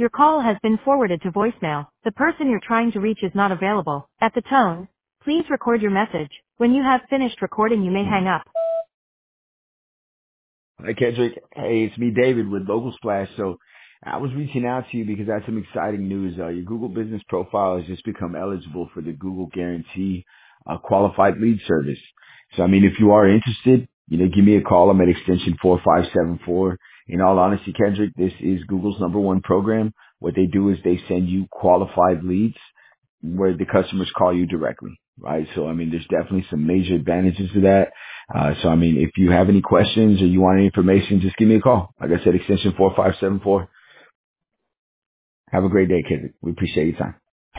Your call has been forwarded to voicemail. The person you're trying to reach is not available. At the tone, please record your message. When you have finished recording, you may hang up. Hi, Kendrick. Hey, it's me, David, with Local Splash. So I was reaching out to you because I had some exciting news. Your Google Business Profile has just become eligible for the Google Guarantee Qualified Lead Service. So, I mean, if you are interested, give me a call. I'm at extension 4574. In all honesty, Kendrick, this is Google's #1 program. What they do is they send you qualified leads where the customers call you directly, right? So, I mean, there's definitely some major advantages to that. So, I mean, if you have any questions or you want any information, just give me a call. Like I said, extension 4574. Have a great day, kid. We appreciate your time.